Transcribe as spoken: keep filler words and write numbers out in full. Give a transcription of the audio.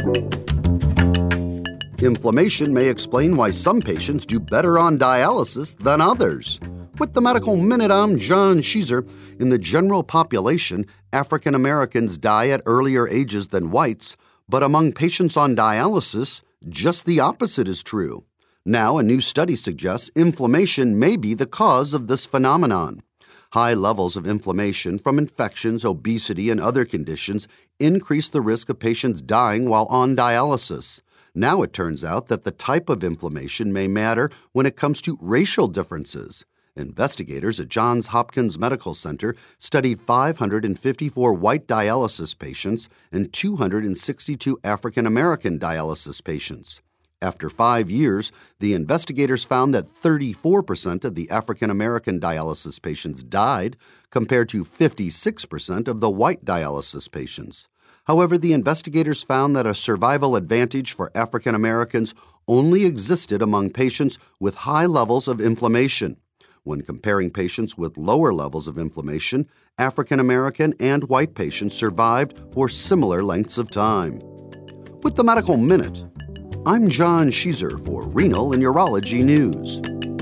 Inflammation may explain why some patients do better on dialysis than others. With the Medical Minute, I'm John Sheezer. In the general population, African Americans die at earlier ages than whites, but among patients on dialysis, just the opposite is true. Now, a new study suggests inflammation may be the cause of this phenomenon. High levels of inflammation from infections, obesity, and other conditions increase the risk of patients dying while on dialysis. Now it turns out that the type of inflammation may matter when it comes to racial differences. Investigators at Johns Hopkins Medical Center studied five hundred fifty-four white dialysis patients and two hundred sixty-two African American dialysis patients. After five years, the investigators found that thirty-four percent of the African American dialysis patients died, compared to fifty-six percent of the white dialysis patients. However, the investigators found that a survival advantage for African Americans only existed among patients with high levels of inflammation. When comparing patients with lower levels of inflammation, African American and white patients survived for similar lengths of time. With the Medical Minute, I'm John Sheezer for Renal and Urology News.